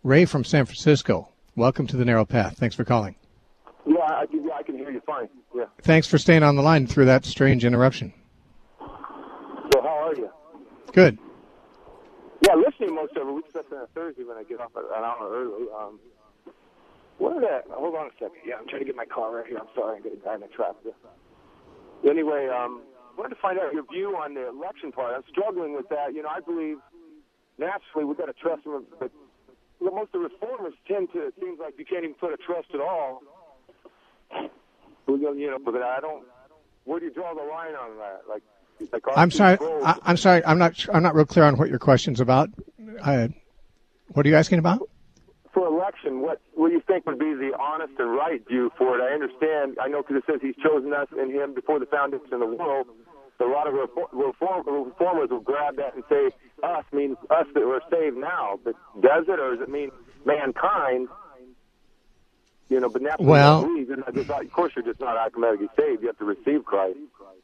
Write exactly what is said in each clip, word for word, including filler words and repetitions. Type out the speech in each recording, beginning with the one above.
Ray from San Francisco. Welcome to the Narrow Path. Thanks for calling. Yeah, I, yeah, I can hear you fine. Yeah. Thanks for staying on the line through that strange interruption. So how are you? Good. Yeah, listening most of it. We just on a Thursday when I get off an hour early. Um, what are that? Hold on a second. Yeah, I'm trying to get my car right here. I'm sorry, I'm getting kind of trapped there. Anyway, um, I wanted to find out your view on the election part. I'm struggling with that. You know, I believe naturally we've got to trust them, but most of the reformers tend to, it seems like you can't even put a trust at all. You know, but I don't, where do you draw the line on that? Like, like I'm sorry, I, I'm sorry, I'm not, I'm not real clear on what your question's about. I, what are you asking about? For election, what, what do you think would be the honest and right view for it? I understand, I know because it says he's chosen us in him before the foundation of the world. So a lot of reform, reform, reformers will grab that and say, us means us that we're saved now. But does it, or does it mean mankind? You know, but now, well, believe, of course, you're just not automatically saved. You have to receive Christ.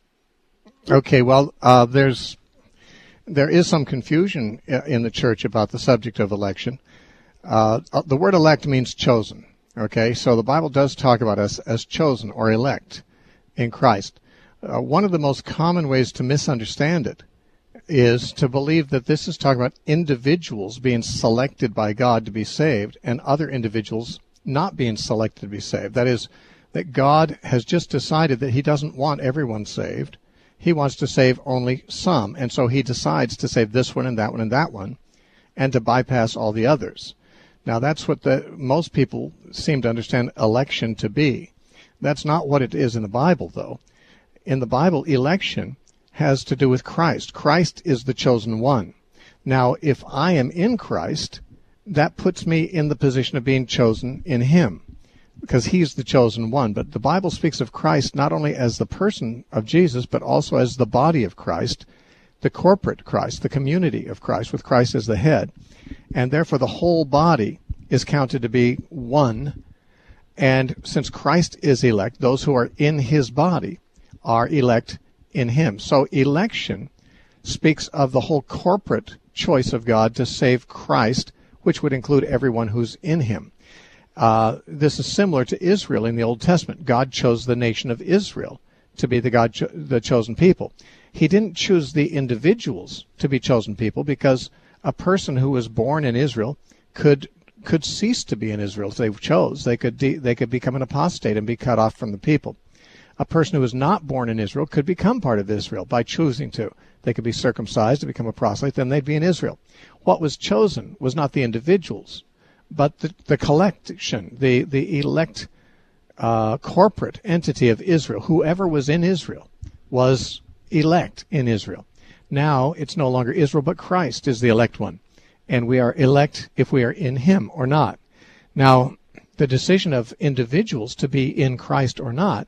Okay, well, uh, there's there is some confusion in the church about the subject of election. Uh, the word elect means chosen. Okay, so the Bible does talk about us as chosen or elect in Christ. Uh, one of the most common ways to misunderstand it is to believe that this is talking about individuals being selected by God to be saved and other individuals not being selected to be saved. That is, that God has just decided that he doesn't want everyone saved. He wants to save only some, and so he decides to save this one and that one and that one and to bypass all the others. Now, that's what the most people seem to understand election to be. That's not what it is in the Bible, though. In the Bible, election has to do with Christ. Christ is the chosen one. Now, if I am in Christ, that puts me in the position of being chosen in him, because he's the chosen one. But the Bible speaks of Christ not only as the person of Jesus, but also as the body of Christ, the corporate Christ, the community of Christ, with Christ as the head. And therefore, the whole body is counted to be one. And since Christ is elect, those who are in his body are elect in him. So election speaks of the whole corporate choice of God to save Christ, which would include everyone who's in him. Uh, this is similar to Israel in the Old Testament. God chose the nation of Israel to be the God, cho- the chosen people. He didn't choose the individuals to be chosen people, because a person who was born in Israel could could cease to be in Israel if they chose. They could de- they could become an apostate and be cut off from the people. A person who was not born in Israel could become part of Israel by choosing to. They could be circumcised to become a proselyte, then they'd be in Israel. What was chosen was not the individuals, but the, the collection, the, the elect uh, corporate entity of Israel. Whoever was in Israel was elect in Israel. Now it's no longer Israel, but Christ is the elect one. And we are elect if we are in him or not. Now, the decision of individuals to be in Christ or not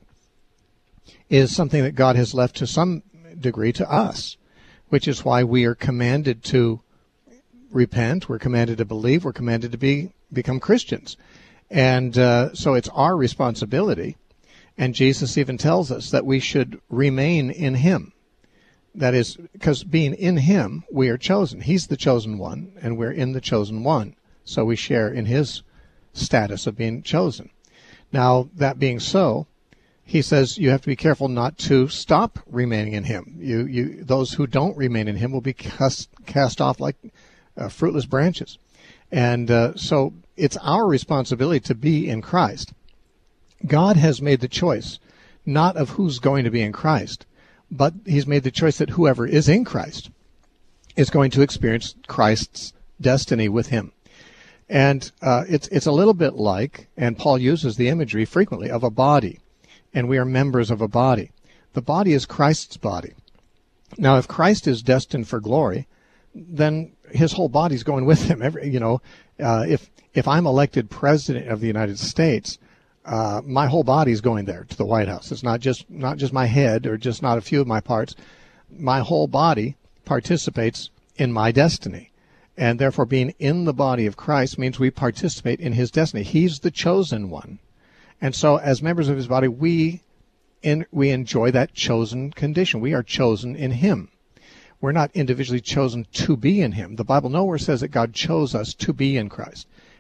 is something that God has left to some degree to us, which is why we are commanded to repent, we're commanded to believe, we're commanded to be become Christians. And uh, so it's our responsibility, and Jesus even tells us that we should remain in him. That is, because being in him, we are chosen. He's the chosen one, and we're in the chosen one. So we share in his status of being chosen. Now, that being so, he says you have to be careful not to stop remaining in him. You, you, those who don't remain in him will be cast, cast off like uh, fruitless branches. And uh, so it's our responsibility to be in Christ. God has made the choice, not of who's going to be in Christ, but he's made the choice that whoever is in Christ is going to experience Christ's destiny with him. And uh, it's it's a little bit like, and Paul uses the imagery frequently, of a body. And we are members of a body. The body is Christ's body. Now, if Christ is destined for glory, then his whole body's going with him. Every, you know, uh, if if I'm elected president of the United States, uh, my whole body's going there to the White House. It's not just not just my head or just not a few of my parts. My whole body participates in my destiny. And therefore, being in the body of Christ means we participate in his destiny. He's the chosen one. And so as members of his body, we in, we enjoy that chosen condition. We are chosen in him. We're not individually chosen to be in him. The Bible nowhere says that God chose us to be in Christ.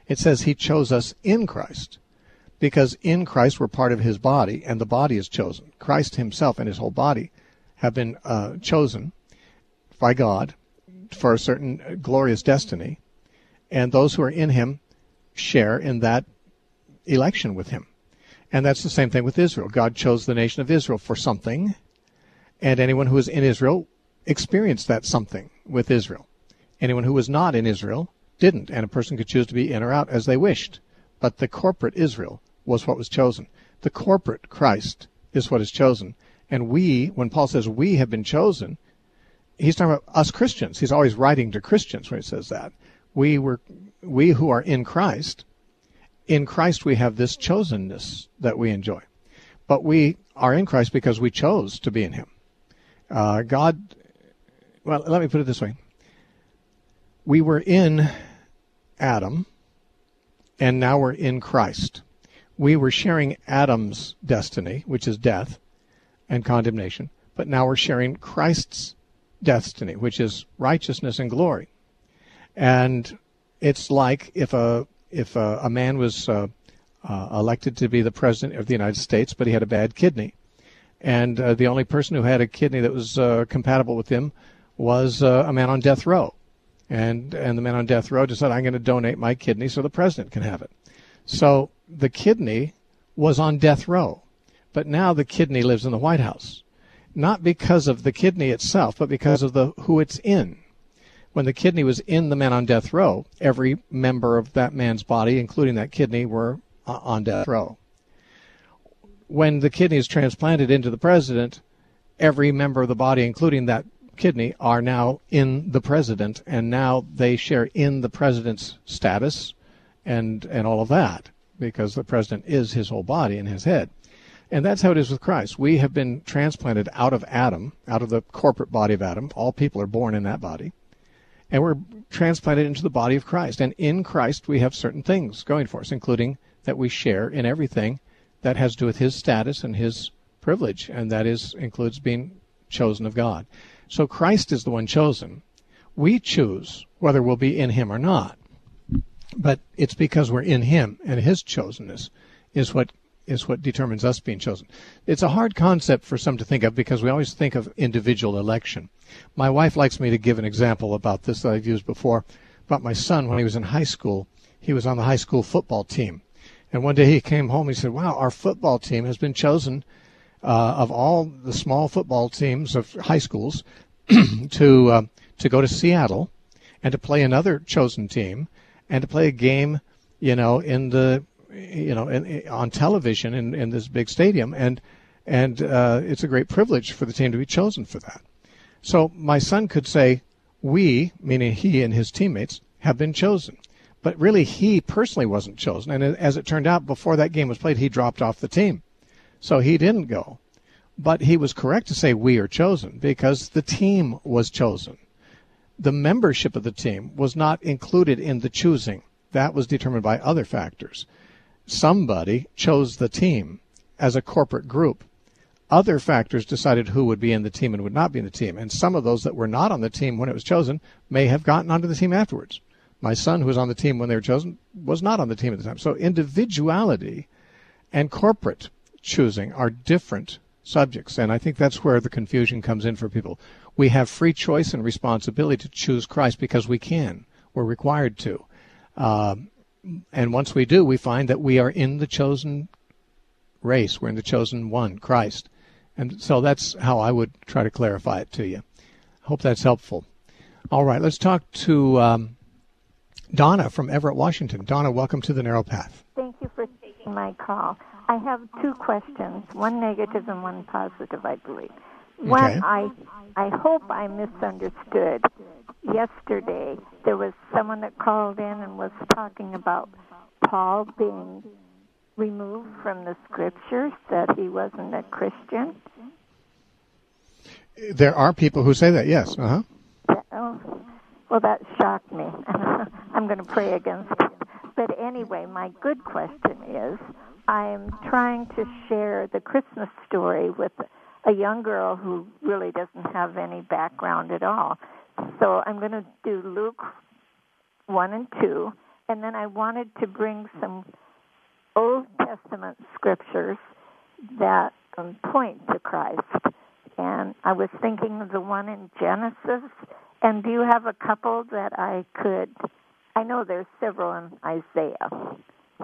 It says he chose us in Christ, because in Christ we're part of his body, and the body is chosen. Christ himself and his whole body have been uh, chosen by God for a certain glorious destiny, and those who are in him share in that election with him. And that's the same thing with Israel. God chose the nation of Israel for something, and anyone who is in Israel experienced that something with Israel. Anyone who was not in Israel didn't, and a person could choose to be in or out as they wished. But the corporate Israel was what was chosen. The corporate Christ is what is chosen. And we, when Paul says we have been chosen, he's talking about us Christians. He's always writing to Christians when he says that. We were, we who are in Christ, in Christ we have this chosenness that we enjoy. But we are in Christ because we chose to be in him. Uh, God, well, let me put it this way. We were in Adam, and now we're in Christ. We were sharing Adam's destiny, which is death and condemnation, but now we're sharing Christ's destiny, which is righteousness and glory. And it's like if a if a, a man was uh, uh, elected to be the president of the United States, but he had a bad kidney, and uh, the only person who had a kidney that was uh, compatible with him was uh, a man on death row. And and the man on death row decided, I'm going to donate my kidney so the president can have it. So the kidney was on death row, but now the kidney lives in the White House, not because of the kidney itself, but because of the who it's in. When the kidney was in the man on death row, every member of that man's body, including that kidney, were uh, on death row. When the kidney is transplanted into the president, every member of the body, including that kidney, are now in the president, and now they share in the president's status and and all of that, because the president is his whole body and his head. And that's how it is with Christ. We have been transplanted out of Adam, out of the corporate body of Adam. All people are born in that body. And we're transplanted into the body of Christ. And in Christ we have certain things going for us, including that we share in everything that has to do with his status and his privilege, and that is includes being chosen of God. So Christ is the one chosen. We choose whether we'll be in him or not. But it's because we're in him, and his chosenness is what is what determines us being chosen. It's a hard concept for some to think of because we always think of individual election. My wife likes me to give an example about this that I've used before, about my son when he was in high school. He was on the high school football team. And one day he came home and he said, wow, our football team has been chosen uh, of all the small football teams of high schools to uh, to go to Seattle and to play another chosen team and to play a game, you know, in the you know, in, in, on television in, in this big stadium, and and uh, it's a great privilege for the team to be chosen for that. So my son could say, we, meaning he and his teammates, have been chosen. But really, he personally wasn't chosen. And as it turned out, before that game was played, he dropped off the team. So he didn't go. But he was correct to say we are chosen because the team was chosen. The membership of the team was not included in the choosing. That was determined by other factors. Somebody chose the team as a corporate group. Other factors decided who would be in the team and would not be in the team. And some of those that were not on the team when it was chosen may have gotten onto the team afterwards. My son, who was on the team when they were chosen, was not on the team at the time. So individuality and corporate choosing are different subjects. And I think that's where the confusion comes in for people. We have free choice and responsibility to choose Christ because we can. We're required to. Um, And once we do, we find that we are in the chosen race. We're in the chosen one, Christ. And so that's how I would try to clarify it to you. I hope that's helpful. All right, let's talk to um, Donna from Everett, Washington. Donna, welcome to the Narrow Path. Thank you for taking my call. I have two questions, one negative and one positive, I believe. One, okay. I, I hope I misunderstood. Yesterday, there was someone that called in and was talking about Paul being removed from the Scriptures, that he wasn't a Christian. There are people who say that, yes. Uh-huh. Oh, well, that shocked me. I'm going to pray against it. But anyway, my good question is, I'm trying to share the Christmas story with a young girl who really doesn't have any background at all. So I'm going to do Luke one and two, And then I wanted to bring some Old Testament scriptures that um, point to Christ. And I was thinking of the one in Genesis. And do you have a couple that I could? I know there's several in Isaiah.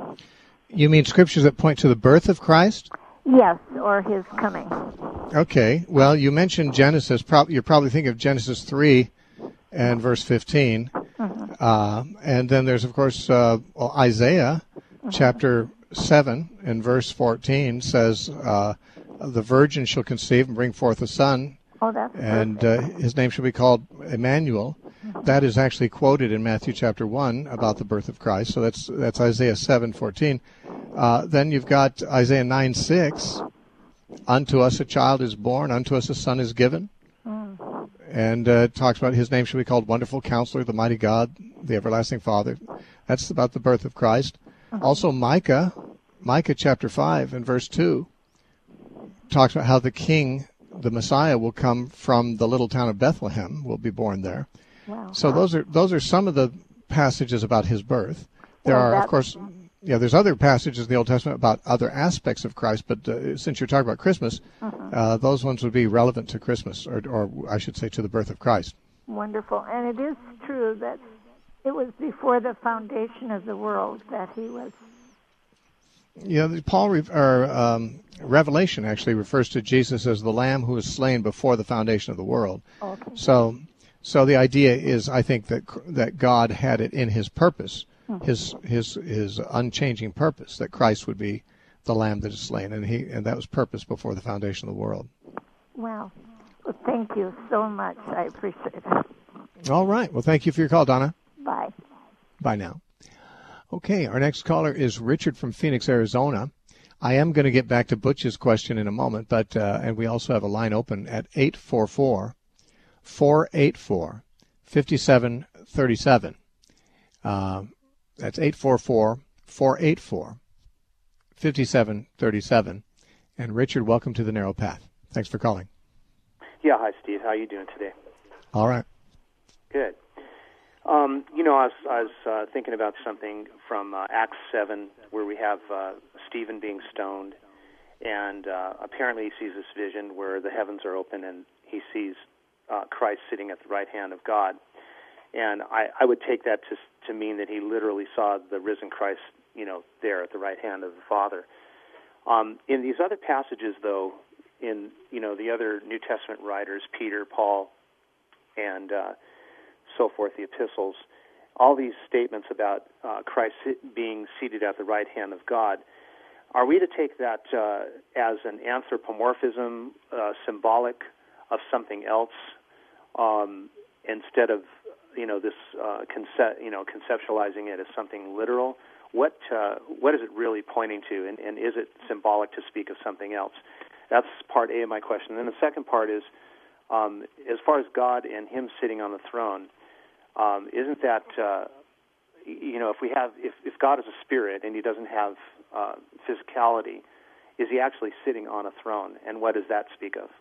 You mean scriptures that point to the birth of Christ? Yes, or his coming. Okay. Well, you mentioned Genesis. You're probably thinking of Genesis three and verse fifteen. Mm-hmm. Uh, and then there's, of course, uh, well, Isaiah mm-hmm. chapter seven and verse fourteen says, uh, the virgin shall conceive and bring forth a son, oh, that's and uh, his name shall be called Emmanuel. Mm-hmm. That is actually quoted in Matthew chapter one about the birth of Christ. So that's that's Isaiah seven fourteen. Uh, then you've got Isaiah nine six. Unto us a child is born, unto us a son is given. Mm. And uh, it talks about his name shall be called Wonderful Counselor, the Mighty God, the Everlasting Father. That's about the birth of Christ. Mm-hmm. Also Micah, Micah chapter five and verse two talks about how the king, the Messiah, will come from the little town of Bethlehem, will be born there. Wow. So those are those are some of the passages about his birth. There well, are, of course, yeah, there's other passages in the Old Testament about other aspects of Christ, but uh, since you're talking about Christmas, uh-huh. uh, those ones would be relevant to Christmas, or, or I should say to the birth of Christ. Wonderful. And it is true that it was before the foundation of the world that he was. Yeah, Paul or um, Revelation actually refers to Jesus as the Lamb who was slain before the foundation of the world. Okay. So, so the idea is, I think that that God had it in His purpose. His his his unchanging purpose, that Christ would be the Lamb that is slain, and he and that was purpose before the foundation of the world. Wow. Well, thank you so much. I appreciate it. All right. Well, thank you for your call, Donna. Bye. Bye now. Okay, our next caller is Richard from Phoenix, Arizona. I am going to get back to Butch's question in a moment, but uh, and we also have a line open at eight four four, four eight four, five seven three seven. Uh, That's eight four four, four eight four, five seven three seven. And Richard, welcome to the Narrow Path. Thanks for calling. Yeah, hi, Steve. How are you doing today? All right. Good. Um, you know, I was, I was uh, thinking about something from uh, Acts seven, where we have uh, Stephen being stoned, and uh, apparently he sees this vision where the heavens are open and he sees uh, Christ sitting at the right hand of God. And I, I would take that to to mean that he literally saw the risen Christ, you know, there at the right hand of the Father. Um, in these other passages, though, in, you know, the other New Testament writers, Peter, Paul, and uh, so forth, the epistles, all these statements about uh, Christ being seated at the right hand of God, are we to take that uh, as an anthropomorphism, uh, symbolic of something else, um, instead of you know, this uh, concept, you know, conceptualizing it as something literal? What uh, what is it really pointing to, and, and is it symbolic to speak of something else? That's part A of my question. And then the second part is, um, as far as God and Him sitting on the throne, um, isn't that, uh, you know, if we have, if, if God is a spirit and He doesn't have uh, physicality, is He actually sitting on a throne, and what does that speak of?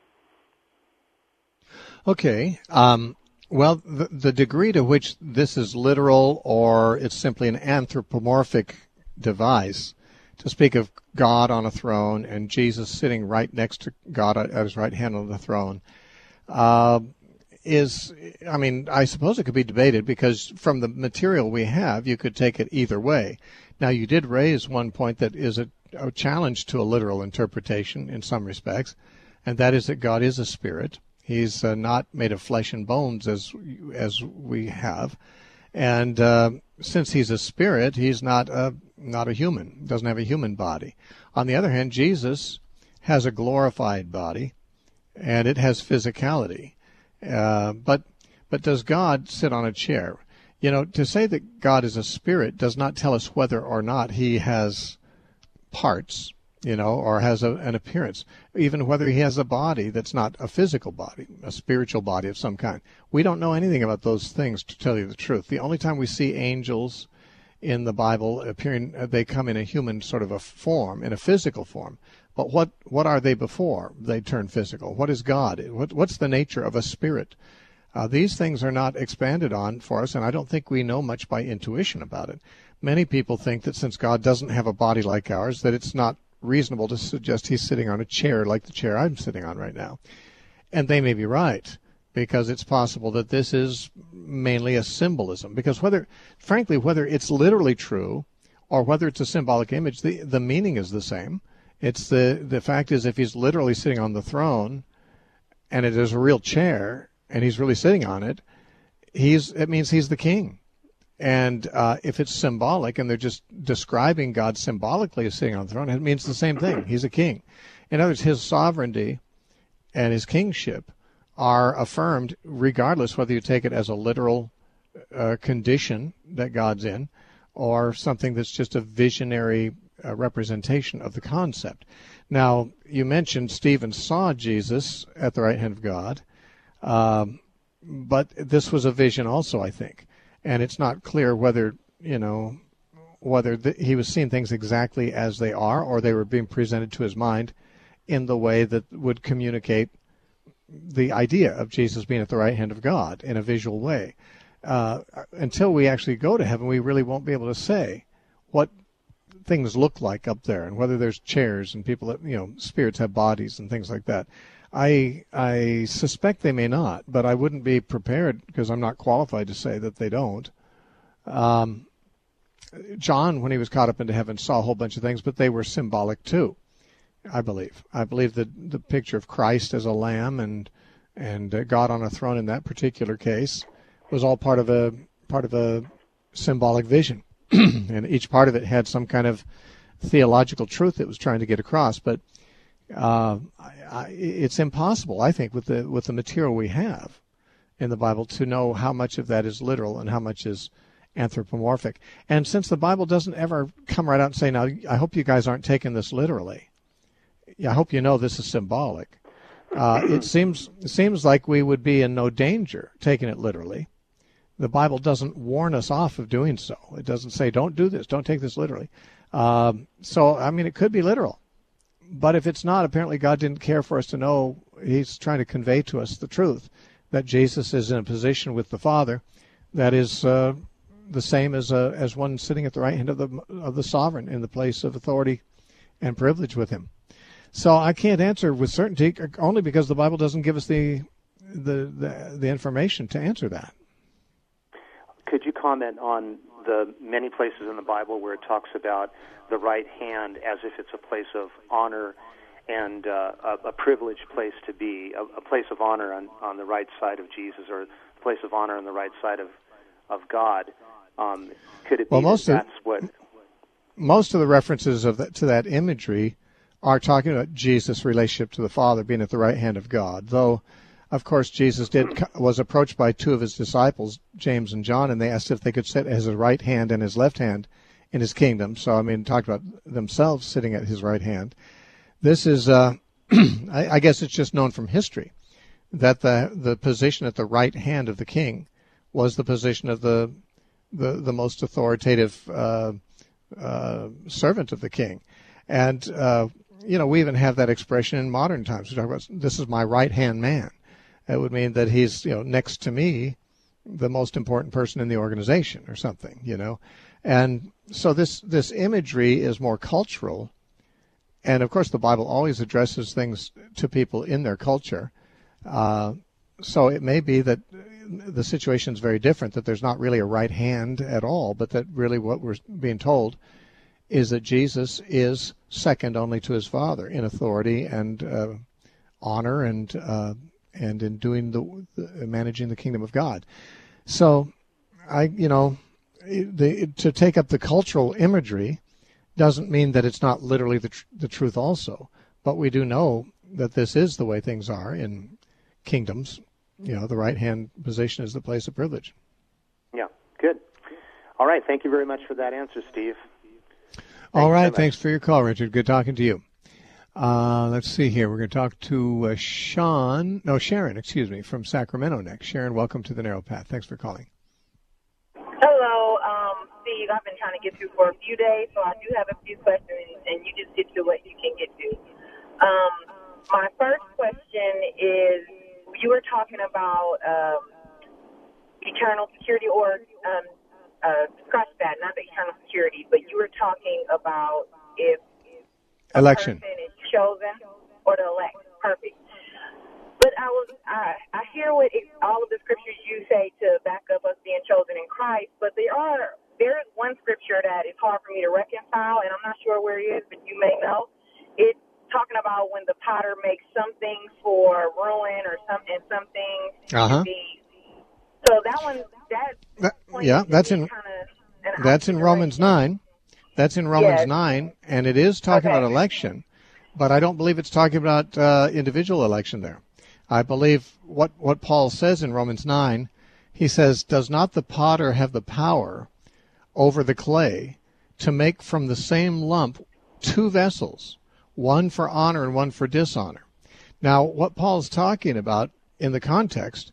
Okay. Um Well, the, the degree to which this is literal or it's simply an anthropomorphic device to speak of God on a throne and Jesus sitting right next to God at his right hand on the throne uh, is, I mean, I suppose it could be debated because from the material we have, you could take it either way. Now, you did raise one point that is a, a challenge to a literal interpretation in some respects, and that is that God is a spirit. He's uh, not made of flesh and bones as as we have, and uh, since he's a spirit, he's not a not a human. Doesn't have a human body. On the other hand, Jesus has a glorified body, and it has physicality. Uh, but but does God sit on a chair? You know, to say that God is a spirit does not tell us whether or not he has parts, you know, or has a, an appearance, even whether he has a body that's not a physical body, a spiritual body of some kind. We don't know anything about those things, to tell you the truth. The only time we see angels in the Bible appearing, they come in a human sort of a form, in a physical form. But what, what are they before they turn physical? What is God? What, what's the nature of a spirit? Uh, these things are not expanded on for us, and I don't think we know much by intuition about it. many people think that since God doesn't have a body like ours, that it's not reasonable to suggest he's sitting on a chair like the chair I'm sitting on right now. And they may be right, because it's possible that this is mainly a symbolism. Because whether, frankly, whether it's literally true or whether it's a symbolic image, the, the meaning is the same. It's the, the fact is, if he's literally sitting on the throne and it is a real chair and he's really sitting on it, he's it means he's the king. And uh, if it's symbolic and they're just describing God symbolically as sitting on the throne, it means the same thing. He's a king. In other words, his sovereignty and his kingship are affirmed regardless whether you take it as a literal uh, condition that God's in or something that's just a visionary uh, representation of the concept. Now, you mentioned Stephen saw Jesus at the right hand of God, um, but this was a vision also, I think. And it's not clear whether, you know, whether the, he was seeing things exactly as they are or they were being presented to his mind in the way that would communicate the idea of Jesus being at the right hand of God in a visual way. Uh, until we actually go to heaven, we really won't be able to say what things look like up there and whether there's chairs and people that, you know, spirits have bodies and things like that. I I suspect they may not, but I wouldn't be prepared because I'm not qualified to say that they don't. Um, John, when he was caught up into heaven, saw a whole bunch of things, but they were symbolic too, I believe. I believe that the picture of Christ as a lamb and and uh, God on a throne in that particular case was all part of a part of a symbolic vision, and each part of it had some kind of theological truth it was trying to get across. But uh, I, I, it's impossible, I think, with the with the material we have in the Bible to know how much of that is literal and how much is anthropomorphic. And since the Bible doesn't ever come right out and say, "Now, I hope you guys aren't taking this literally. I hope you know this is symbolic." Uh, it seems it seems like we would be in no danger taking it literally. The Bible doesn't warn us off of doing so. It doesn't say, "Don't do this. Don't take this literally." Um, so, I mean, it could be literal. But if it's not, apparently God didn't care for us to know. He's trying to convey to us the truth that Jesus is in a position with the Father that is uh, the same as uh, as one sitting at the right hand of the of the sovereign in the place of authority and privilege with him. So I can't answer with certainty, only because the Bible doesn't give us the the the, the information to answer that. Could you comment on the many places in the Bible where it talks about the right hand as if it's a place of honor and uh, a, a privileged place to be, a, a place of honor on, on the right side of Jesus, or a place of honor on the right side of, of God? Um, could it be well, most that of, that's what... Most of the references of that, to that imagery are talking about Jesus' relationship to the Father being at the right hand of God, though, of course, Jesus did was approached by two of his disciples, James and John, and they asked if they could sit at his right hand and his left hand in his kingdom. So, I mean, talked about themselves sitting at his right hand. This is, uh, I, I guess it's just known from history that the the position at the right hand of the king was the position of the the, the most authoritative uh, uh, servant of the king. And, uh, you know, we even have that expression in modern times. We talk about, this is my right-hand man. It would mean that he's, you know, next to me, the most important person in the organization or something, you know. And so this, this imagery is more cultural. And, of course, the Bible always addresses things to people in their culture. Uh, so it may be that the situation is very different, that there's not really a right hand at all, but that really what we're being told is that Jesus is second only to his Father in authority and uh, honor and uh, and in doing the, the managing the kingdom of God. So, I you know, the, to take up the cultural imagery doesn't mean that it's not literally the tr- the truth also. But we do know that this is the way things are in kingdoms. You know, the right hand position is the place of privilege. Yeah, good. All right, thank you very much for that answer, Steve. Thank All right, thanks for your call, Richard. Good talking to you. Uh, let's see here. We're going to talk to uh, Sean, no, Sharon, excuse me, from Sacramento next. Sharon, welcome to the Narrow Path. Thanks for calling. Hello, um, Steve. I've been trying to get through for a few days, so I do have a few questions, and you just get to what you can get to. Um, my first question is, you were talking about um, eternal security, or um, uh, scratch that, not the eternal security. talking about if a election person is chosen or the elect. Perfect. But I was I, I hear what it, all of the scriptures you say to back up us being chosen in Christ, but there are there is one scripture that is hard for me to reconcile, and I'm not sure where it is, but you may know. It's talking about when the potter makes some things for ruin or some and some things Uh-huh. to be. So that one that, That- yeah, that's in kinda, that's in Romans nine. That's in Romans Yes. nine, and it is talking Okay. about election, but I don't believe it's talking about uh, individual election there. I believe what, what Paul says in Romans nine, he says, does not the potter have the power over the clay to make from the same lump two vessels, one for honor and one for dishonor? Now, what Paul's talking about in the context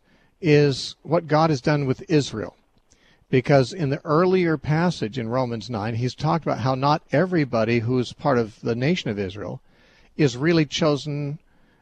is what God has done with Israel. Because in the earlier passage in Romans nine, he's talked about how not everybody who's part of the nation of Israel is really chosen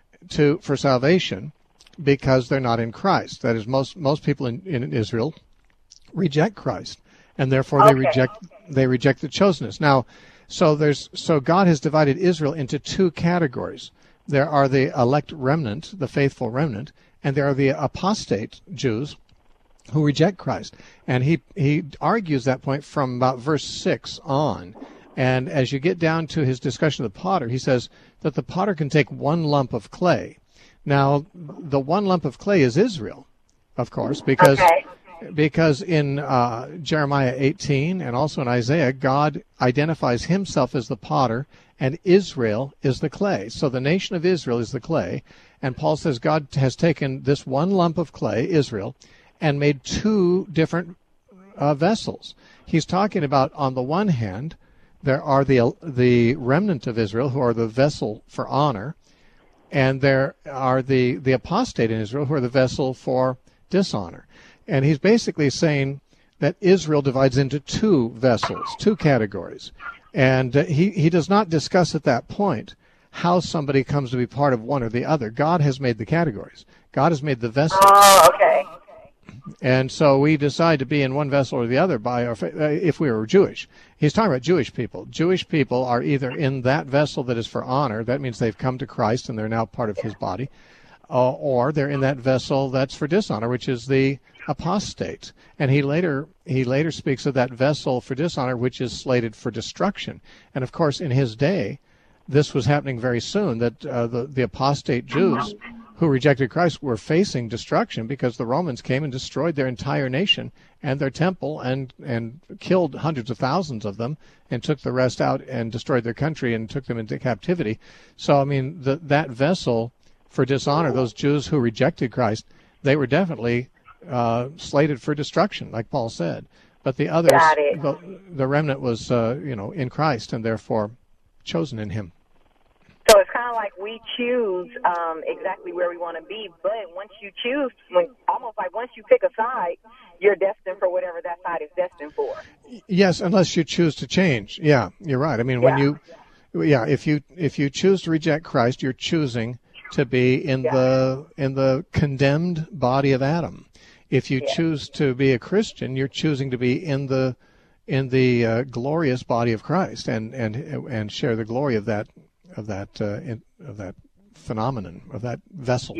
to for salvation because they're not in Christ. That is, most most people in, in Israel reject Christ, and therefore they Okay. reject they reject the chosenness. Now, so there's so God has divided Israel into two categories. There are the elect remnant, the faithful remnant, and there are the apostate Jews who reject Christ. And he he argues that point from about verse six on. And as you get down to his discussion of the potter, he says that the potter can take one lump of clay. Now, the one lump of clay is Israel, of course, because Okay. because in uh, Jeremiah eighteen and also in Isaiah, God identifies himself as the potter and Israel is the clay. So the nation of Israel is the clay. And Paul says God has taken this one lump of clay, Israel, and made two different uh, vessels. He's talking about, on the one hand, there are the the remnant of Israel who are the vessel for honor, and there are the, the apostate in Israel who are the vessel for dishonor. And he's basically saying that Israel divides into two vessels, two categories. And uh, he, he does not discuss at that point how somebody comes to be part of one or the other. God has made the categories. God has made the vessels. Oh, okay. And so we decide to be in one vessel or the other by our, fa- uh, if we were Jewish. He's talking about Jewish people. Jewish people are either in that vessel that is for honor. That means they've come to Christ and they're now part of his body. Uh, or they're in that vessel that's for dishonor, which is the apostate. And he later he later speaks of that vessel for dishonor, which is slated for destruction. And of course, in his day, this was happening very soon, that uh, the, the apostate Jews who rejected Christ were facing destruction because the Romans came and destroyed their entire nation and their temple and, and killed hundreds of thousands of them and took the rest out and destroyed their country and took them into captivity. So, I mean, the, that vessel for dishonor, those Jews who rejected Christ, they were definitely uh, slated for destruction, like Paul said. But the others, Got it. the, the remnant was, uh, you know, in Christ and therefore chosen in him. So it's kind of like we choose um, exactly where we want to be, but once you choose, when, almost like once you pick a side, you're destined for whatever that side is destined for. Yes, unless you choose to change. Yeah, you're right. I mean, when Yeah. you, yeah, if you if you choose to reject Christ, you're choosing to be in Yeah. the in the condemned body of Adam. If you Yeah. choose to be a Christian, you're choosing to be in the in the uh, glorious body of Christ and and and share the glory of that of that uh, in, of that phenomenon of that vessel.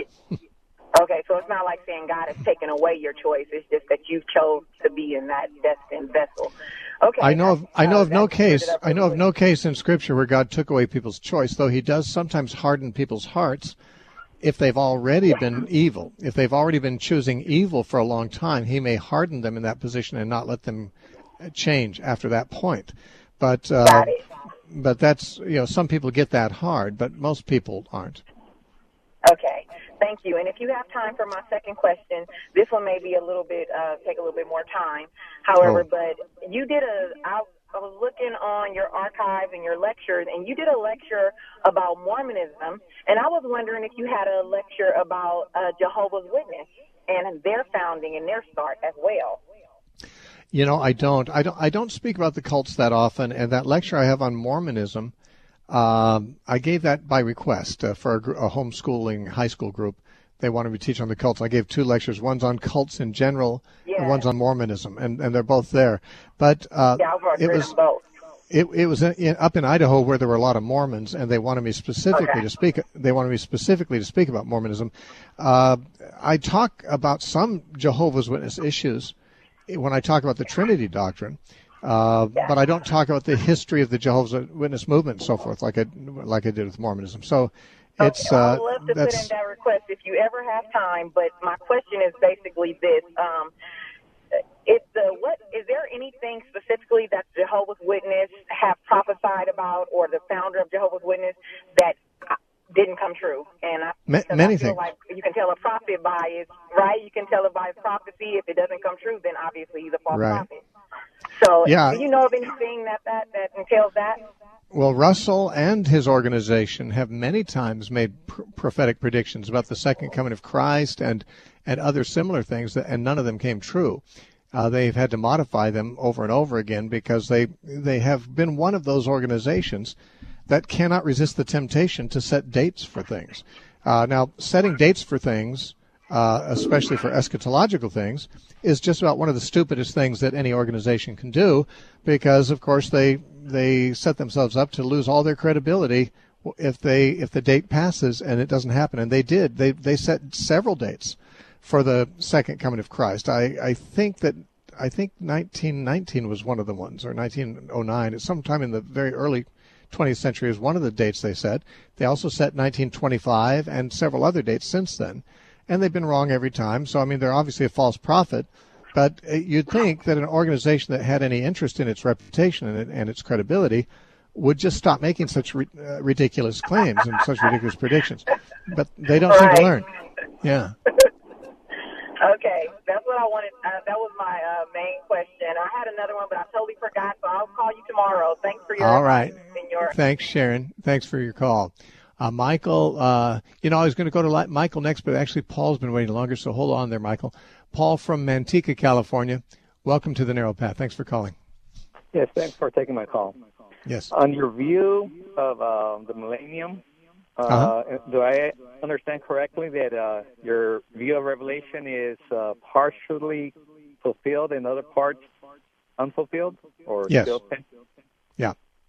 Okay, so it's not like saying God has taken away your choice. It's just that you chose to be in that destined vessel. Okay. I know of I know uh, of no that clears case it up I know of really no case in Scripture where God took away people's choice, though He does sometimes harden people's hearts if they've already been evil. If they've already been choosing evil for a long time, He may harden them in that position and not let them change after that point. But uh, Got it. but that's, you know, some people get that hard, but most people aren't. Okay, thank you. And if you have time for my second question, this one may be a little bit, uh, take a little bit more time. However, Oh. but you did a, I, I was looking on your archive and your lectures, and you did a lecture about Mormonism, and I was wondering if you had a lecture about uh, Jehovah's Witness and their founding and their start as well. You know, I don't. I don't. I don't speak about the cults that often. And that lecture I have on Mormonism, um, I gave that by request uh, for a, gr- a homeschooling high school group. They wanted me to teach on the cults. I gave two lectures. One's on cults in general, Yeah. and one's on Mormonism, and, and they're both there. But uh, Yeah, I've it read was them both. It, it was in, up in Idaho where there were a lot of Mormons, and they wanted me specifically Okay. to speak. They wanted me specifically to speak about Mormonism. Uh, I talk about some Jehovah's Witness issues when I talk about the Trinity doctrine, uh, Yeah. but I don't talk about the history of the Jehovah's Witness movement and so forth, like I like I did with Mormonism. So it's. Okay, Uh, I'd love to that's, put in that request if you ever have time. But my question is basically this: um, Is the what? Is there anything specifically that Jehovah's Witness have prophesied about, or the founder of Jehovah's Witness that didn't come true? And I, Ma- because many I feel things. like you can tell a prophet by his right. You can tell it by his prophecy. If it doesn't come true, then obviously he's a false Right. prophet. So, Yeah. do you know of anything that that, that entails that? Well, Russell and his organization have many times made pr- prophetic predictions about the second coming of Christ and and other similar things, that, and none of them came true. Uh, they've had to modify them over and over again because they they have been one of those organizations that cannot resist the temptation to set dates for things. Uh, now, setting dates for things, uh, especially for eschatological things, is just about one of the stupidest things that any organization can do, because, of course, they they set themselves up to lose all their credibility if they if the date passes and it doesn't happen. And they did. They they set several dates for the second coming of Christ. I, I think that I think nineteen nineteen was one of the ones, or nineteen oh nine. It's sometime in the very early twentieth century is one of the dates they set. They also set nineteen twenty-five and several other dates since then, and they've been wrong every time. So I mean, they're obviously a false prophet. But you'd think that an organization that had any interest in its reputation and, and its credibility would just stop making such ri- uh, ridiculous claims and such ridiculous predictions. But they don't seem Right. to learn. Yeah. Okay, that's what I wanted. Uh, that was my uh, main question. I had another one, but I totally forgot, so I'll call you tomorrow. Thanks for your All right. advice and your. Thanks, Sharon. Thanks for your call. Uh, Michael, uh, you know, I was going to go to Li- Michael next, but actually Paul's been waiting longer, so hold on there, Michael. Paul from Manteca, California. Welcome to the Narrow Path. Thanks for calling. Yes, thanks for taking my call. Yes. On your view of uh, the millennium, uh, Uh-huh. do I understand correctly that uh, your view of Revelation is uh, partially fulfilled and other parts unfulfilled? Or Yes. still pending? Yeah.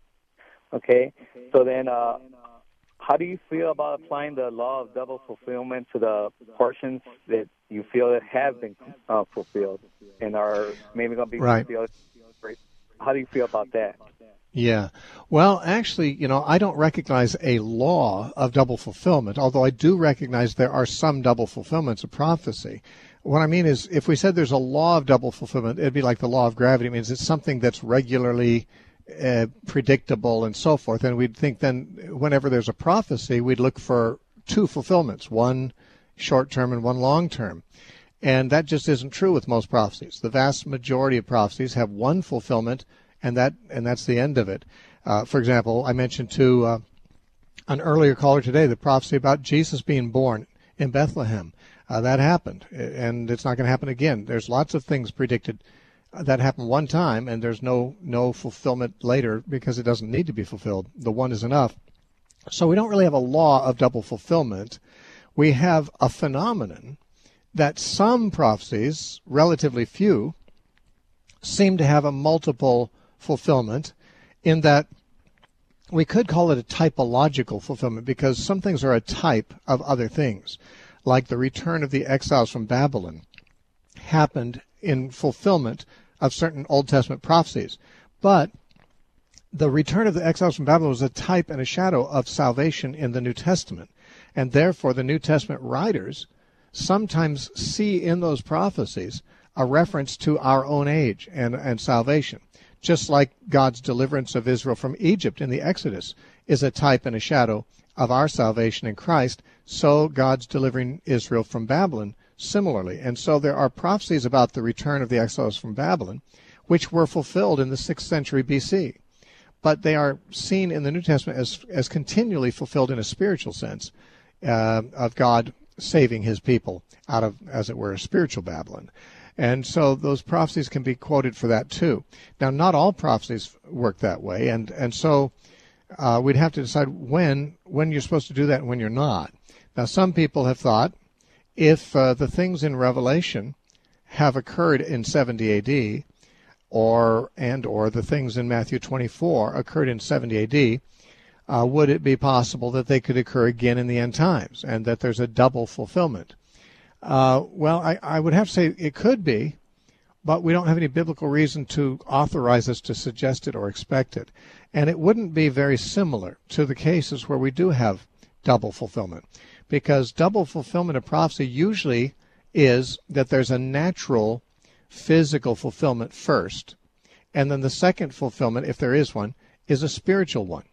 Okay. So then, uh, how do you feel about applying the law of double fulfillment to the portions that you feel that have been uh, fulfilled and are maybe going to be Right. fulfilled? How do you feel about that? Yeah. Well, actually, you know, I don't recognize a law of double fulfillment, although I do recognize there are some double fulfillments of prophecy. What I mean is, if we said there's a law of double fulfillment, it'd be like the law of gravity. It means it's something that's regularly uh, predictable and so forth. And we'd think then whenever there's a prophecy, we'd look for two fulfillments, one short-term and one long-term. And that just isn't true with most prophecies. The vast majority of prophecies have one fulfillment, and that and that's the end of it. Uh, for example, I mentioned to uh, an earlier caller today the prophecy about Jesus being born in Bethlehem. Uh, that happened, and it's not going to happen again. There's lots of things predicted that happened one time, and there's no no fulfillment later because it doesn't need to be fulfilled. The one is enough. So we don't really have a law of double fulfillment. We have a phenomenon that some prophecies, relatively few, seem to have a multiple fulfillment, in that we could call it a typological fulfillment, because some things are a type of other things, like the return of the exiles from Babylon happened in fulfillment of certain Old Testament prophecies. But the return of the exiles from Babylon was a type and a shadow of salvation in the New Testament, and therefore the New Testament writers sometimes see in those prophecies a reference to our own age and, and salvation. Just like God's deliverance of Israel from Egypt in the Exodus is a type and a shadow of our salvation in Christ, so God's delivering Israel from Babylon similarly. And so there are prophecies about the return of the exiles from Babylon, which were fulfilled in the sixth century B C. But they are seen in the New Testament as, as continually fulfilled in a spiritual sense, uh, of God saving his people out of, as it were, a spiritual Babylon. And so those prophecies can be quoted for that too. Now, not all prophecies work that way, and, and so uh, we'd have to decide when when you're supposed to do that and when you're not. Now, some people have thought if uh, the things in Revelation have occurred in seventy A D, or and or the things in Matthew twenty-four occurred in seventy A D, uh, would it be possible that they could occur again in the end times and that there's a double fulfillment? Uh, well, I, I would have to say it could be, but we don't have any biblical reason to authorize us to suggest it or expect it. And it wouldn't be very similar to the cases where we do have double fulfillment, because double fulfillment of prophecy usually is that there's a natural physical fulfillment first, and then the second fulfillment, if there is one, is a spiritual one.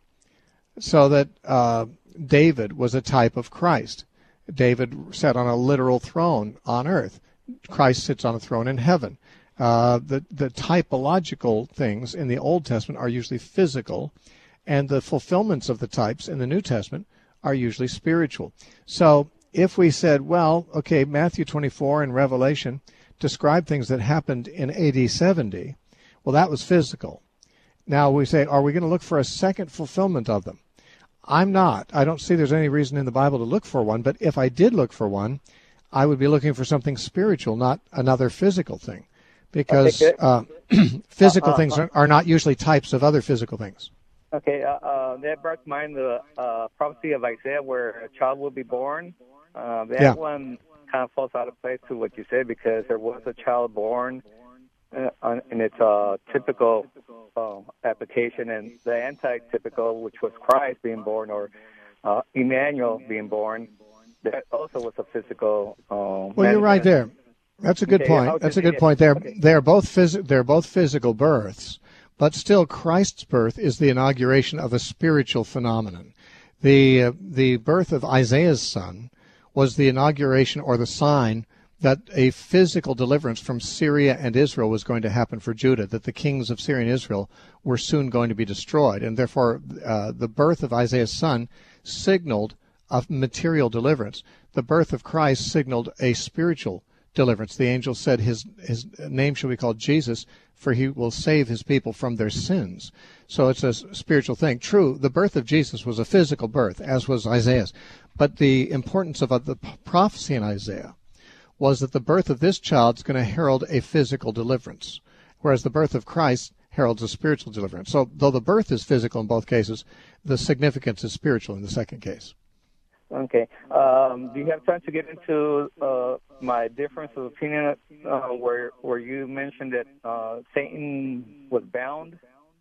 So that uh, David was a type of Christ. David sat on a literal throne on earth. Christ sits on a throne in heaven. Uh, the, the typological things in the Old Testament are usually physical, and the fulfillments of the types in the New Testament are usually spiritual. So if we said, well, okay, Matthew twenty-four and Revelation describe things that happened in A D seventy, well, that was physical. Now we say, are we going to look for a second fulfillment of them? I'm not. I don't see there's any reason in the Bible to look for one, but if I did look for one, I would be looking for something spiritual, not another physical thing, because uh, physical uh, uh, things are, are not usually types of other physical things. Okay, uh, uh, that brought to mind the uh, prophecy of Isaiah where a child will be born. Uh, that yeah. one kind of falls out of place to what you said, because there was a child born, uh, and it's a typical uh, application, and the anti-typical, which was Christ being born, or uh, Emmanuel being born, that also was a physical. Uh, well, you're right there. That's a good okay, point. That's a good point. They're okay. they're both phys- they're both physical births, but still Christ's birth is the inauguration of a spiritual phenomenon. The uh, the birth of Isaiah's son was the inauguration or the sign that a physical deliverance from Syria and Israel was going to happen for Judah, that the kings of Syria and Israel were soon going to be destroyed. And therefore, uh, the birth of Isaiah's son signaled a material deliverance. The birth of Christ signaled a spiritual deliverance. The angel said his, his name shall be called Jesus, for he will save his people from their sins. So it's a spiritual thing. True, the birth of Jesus was a physical birth, as was Isaiah's. But the importance of the prophecy in Isaiah was that the birth of this child is going to herald a physical deliverance, whereas the birth of Christ heralds a spiritual deliverance. So though the birth is physical in both cases, the significance is spiritual in the second case. Okay. Um, do you have time to get into uh, my difference of opinion uh, where where you mentioned that uh, Satan was bound?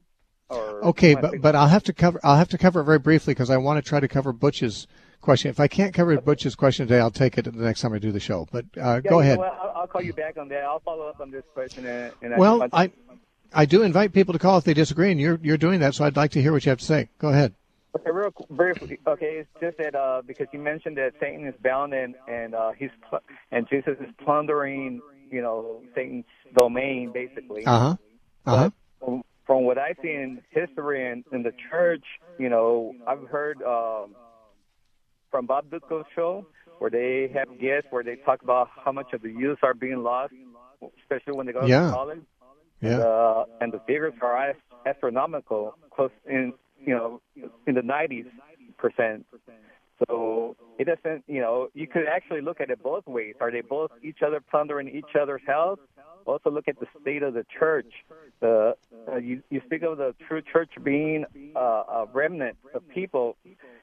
Or okay, but but I'll have to cover I'll have to cover it very briefly because I want to try to cover Butch's question. If I can't cover Butch's question today, I'll take it the next time I do the show. But uh, yeah, go ahead. Know I'll, I'll call you back on that. I'll follow up on this question. And, and well, I, I I do invite people to call if they disagree, and you're you're doing that, so I'd like to hear what you have to say. Go ahead. Okay, real briefly. Okay, it's just that uh, because you mentioned that Satan is bound and and uh, he's pl- and Jesus is plundering, you know, Satan's domain basically. Uh huh. Uh huh. From, from what I see in history and in the church, you know, I've heard um, from Bob Dutko's show where they have guests where they talk about how much of the youth are being lost, especially when they go yeah. to college. Yeah. And, uh, and the figures are astronomical, close in. You know, in the nineties percent. So it doesn't, you know, you could actually look at it both ways. Are they both each other plundering each other's house? Also look at the state of the church. The uh, you, you speak of the true church being uh, a remnant of people.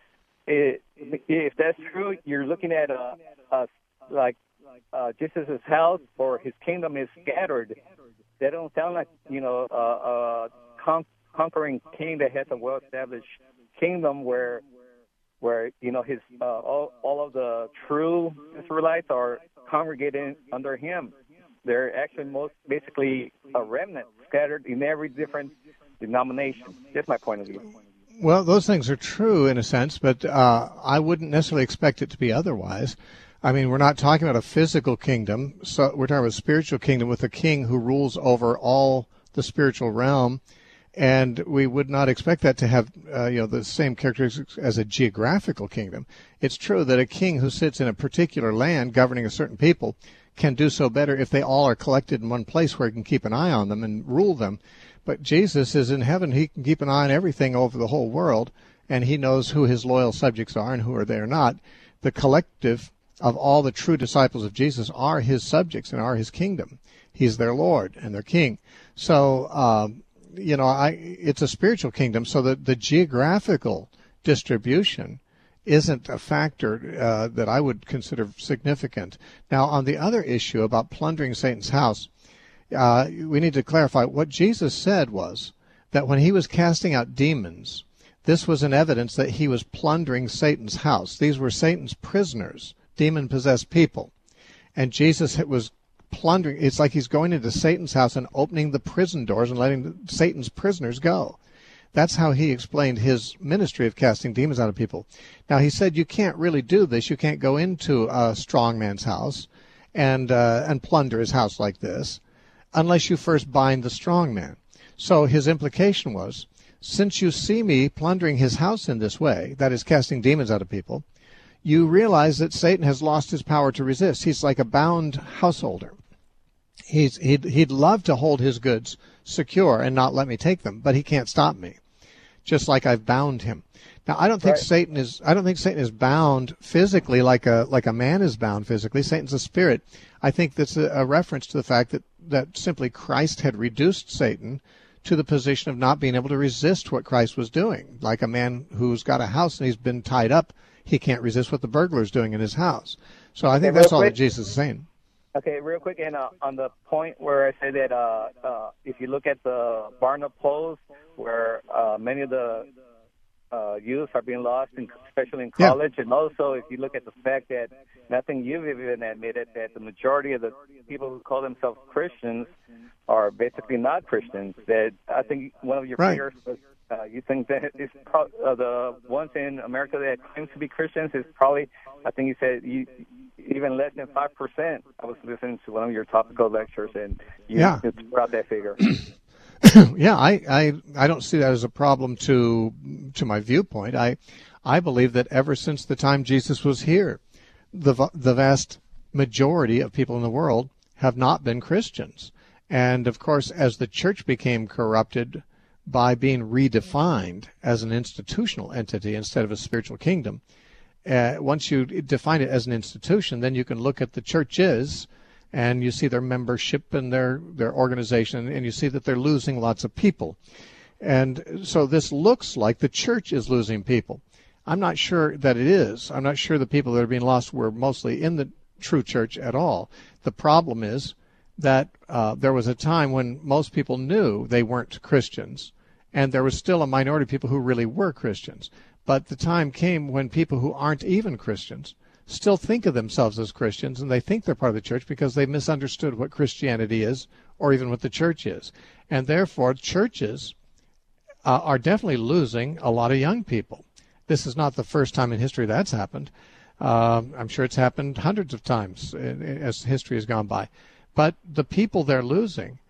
It, if that's true, you're looking at a, a like uh, Jesus' house or his kingdom is scattered. They don't sound like, you know, uh, uh, con- conquering king that has a well-established kingdom where, where you know his uh, all all of the true Israelites are congregating under him. They're actually most basically a remnant scattered in every different denomination. That's my point of view. Well, those things are true in a sense, but uh, I wouldn't necessarily expect it to be otherwise. I mean, we're not talking about a physical kingdom. So we're talking about a spiritual kingdom with a king who rules over all the spiritual realm. And we would not expect that to have, uh, you know, the same characteristics as a geographical kingdom. It's true that a king who sits in a particular land governing a certain people can do so better if they all are collected in one place where he can keep an eye on them and rule them. But Jesus is in heaven. He can keep an eye on everything over the whole world, and he knows who his loyal subjects are and who are there not. The collective of all the true disciples of Jesus are his subjects and are his kingdom. He's their Lord and their King. So, um, you know, I it's a spiritual kingdom, so the, the geographical distribution isn't a factor uh, that I would consider significant. Now, on the other issue about plundering Satan's house, uh, we need to clarify what Jesus said was that when he was casting out demons, this was an evidence that he was plundering Satan's house. These were Satan's prisoners, demon-possessed people. And Jesus was plundering. It's like he's going into Satan's house and opening the prison doors and letting Satan's prisoners go. That's how he explained his ministry of casting demons out of people. Now, he said you can't really do this. You can't go into a strong man's house and uh, and plunder his house like this unless you first bind the strong man. So his implication was, since you see me plundering his house in this way, that is casting demons out of people, you realize that Satan has lost his power to resist. He's like a bound householder. He's, he'd, he'd love to hold his goods secure and not let me take them, but he can't stop me, just like I've bound him. Now, I don't think right. Satan is. I don't think Satan is bound physically like a like a man is bound physically. Satan's a spirit. I think that's a, a reference to the fact that that simply Christ had reduced Satan to the position of not being able to resist what Christ was doing. Like a man who's got a house and he's been tied up, he can't resist what the burglar's doing in his house. So I think okay, that's all quick. that Jesus is saying. Okay, real quick, and uh, on the point where I said that uh, uh, if you look at the Barna polls, where uh, many of the uh, youth are being lost, in, especially in college, yeah. and also if you look at the fact that, and I think you've even admitted that the majority of the people who call themselves Christians are basically not Christians. That I think one of your right. peers was, uh, you think that it's pro- uh, the ones in America that claim to be Christians is probably, I think you said you. even less than five percent. I was listening to one of your topical lectures, and you yeah. threw out that figure. yeah, I, I I don't see that as a problem to to my viewpoint. I I believe that ever since the time Jesus was here, the the vast majority of people in the world have not been Christians. And, of course, as the church became corrupted by being redefined as an institutional entity instead of a spiritual kingdom, Uh, once you define it as an institution, then you can look at the churches and you see their membership and their, their organization, and you see that they're losing lots of people. And so this looks like the church is losing people. I'm not sure that it is. I'm not sure the people that are being lost were mostly in the true church at all. The problem is that uh, there was a time when most people knew they weren't Christians, and there was still a minority of people who really were Christians. But the time came when people who aren't even Christians still think of themselves as Christians, and they think they're part of the church because they misunderstood what Christianity is or even what the church is. And therefore, churches uh, are definitely losing a lot of young people. This is not the first time in history that's happened. Um, I'm sure it's happened hundreds of times as history has gone by. But the people they're losing,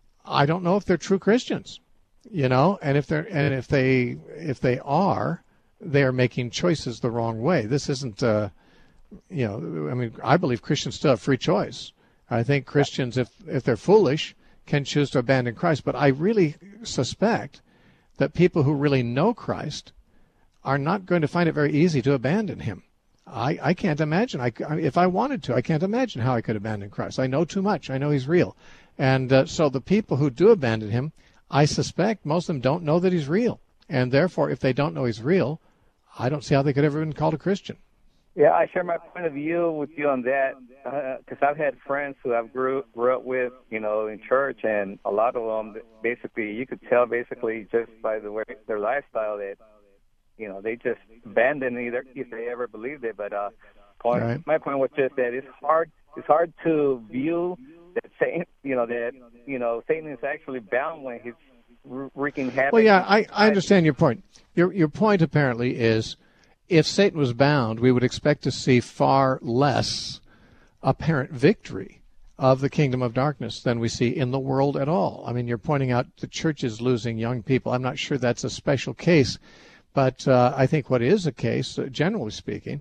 I don't know if they're true Christians, you know, and if they're and if they if they are, they are making choices the wrong way. This isn't, uh, you know, I mean, I believe Christians still have free choice. I think Christians, if if they're foolish, can choose to abandon Christ. But I really suspect that people who really know Christ are not going to find it very easy to abandon him. I, I can't imagine. I, if I wanted to, I can't imagine how I could abandon Christ. I know too much. I know he's real. And uh, so the people who do abandon him, I suspect most of them don't know that he's real. And therefore, if they don't know he's real, I don't see how they could ever have been called a Christian. Yeah, I share my point of view with you on that, because uh, I've had friends who I've grew, grew up with, you know, in church, and a lot of them, basically, you could tell basically just by the way their lifestyle that, you know, they just abandon either if they ever believed it. But uh, point, right. my point was just that it's hard. It's hard to view that Satan, you know, that you know Satan is actually bound when he's wreaking havoc. Well, yeah, I, I understand your point. Your your point apparently is, if Satan was bound, we would expect to see far less apparent victory of the kingdom of darkness than we see in the world at all. I mean, you're pointing out the church is losing young people. I'm not sure that's a special case. But uh, I think what is a case, uh, generally speaking,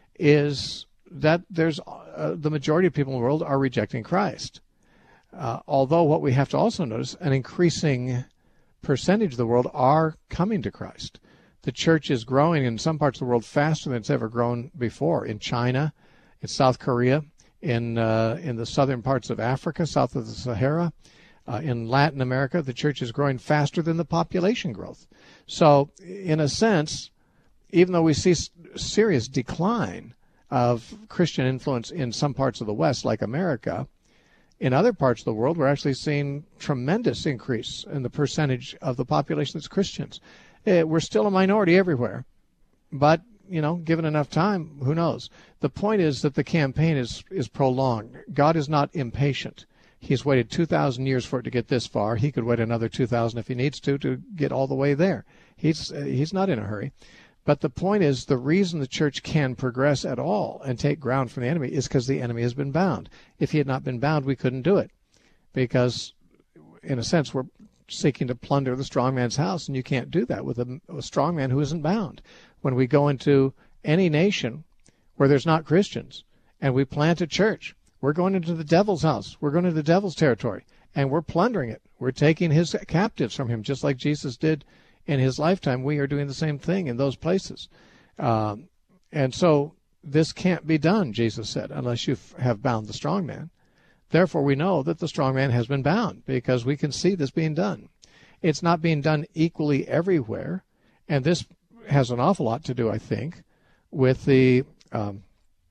is that there's uh, the majority of people in the world are rejecting Christ. Uh, although what we have to also notice, an increasing percentage of the world are coming to Christ. The church is growing in some parts of the world faster than it's ever grown before. In China, in South Korea, in uh, in the southern parts of Africa, south of the Sahara. Uh, in Latin America, the church is growing faster than the population growth. So, in a sense, even though we see s- serious decline of Christian influence in some parts of the West, like America, in other parts of the world, we're actually seeing tremendous increase in the percentage of the population that's Christians. Uh, we're still a minority everywhere, but, you know, given enough time, who knows? The point is that the campaign is, is prolonged. God is not impatient. He's waited two thousand years for it to get this far. He could wait another two thousand if he needs to to get all the way there. He's uh, he's not in a hurry. But the point is, the reason the church can progress at all and take ground from the enemy is because the enemy has been bound. If he had not been bound, we couldn't do it. Because, in a sense, we're seeking to plunder the strong man's house, and you can't do that with a, a strong man who isn't bound. When we go into any nation where there's not Christians and we plant a church, we're going into the devil's house. We're going into the devil's territory, and we're plundering it. We're taking his captives from him, just like Jesus did in his lifetime. We are doing the same thing in those places. Um, and so this can't be done, Jesus said, unless you f- have bound the strong man. Therefore, we know that the strong man has been bound because we can see this being done. It's not being done equally everywhere, and this has an awful lot to do, I think, with the... Um,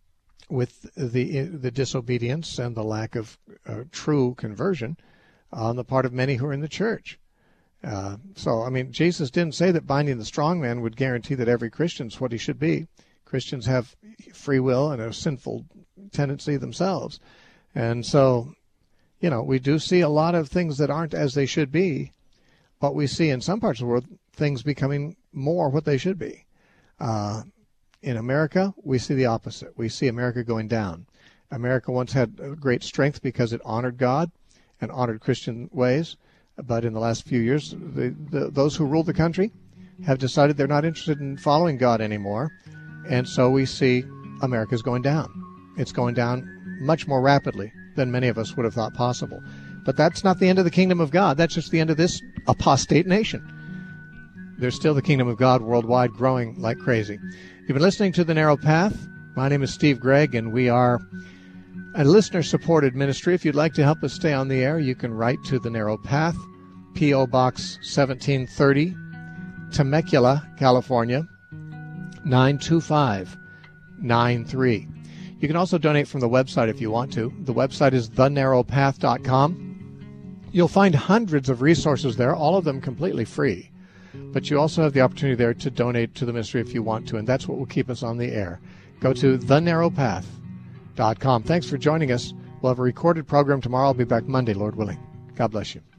with the the disobedience and the lack of uh, true conversion on the part of many who are in the church. Uh, so, I mean, Jesus didn't say that binding the strong man would guarantee that every Christian's what he should be. Christians have free will and a sinful tendency themselves. And so, you know, we do see a lot of things that aren't as they should be, but we see in some parts of the world things becoming more what they should be. Uh In America, we see the opposite. We see America going down. America once had great strength because it honored God and honored Christian ways. But in the last few years, the, the, those who ruled the country have decided they're not interested in following God anymore. And so we see America's going down. It's going down much more rapidly than many of us would have thought possible. But that's not the end of the kingdom of God. That's just the end of this apostate nation. There's still the kingdom of God worldwide growing like crazy. You've been listening to The Narrow Path. My name is Steve Gregg, and we are a listener-supported ministry. If you'd like to help us stay on the air, you can write to The Narrow Path, P O. Box seventeen thirty, Temecula, California, nine two five nine three. You can also donate from the website if you want to. The website is the narrow path dot com. You'll find hundreds of resources there, all of them completely free. But you also have the opportunity there to donate to the ministry if you want to, and that's what will keep us on the air. Go to the narrow path dot com. Thanks for joining us. We'll have a recorded program tomorrow. I'll be back Monday, Lord willing. God bless you.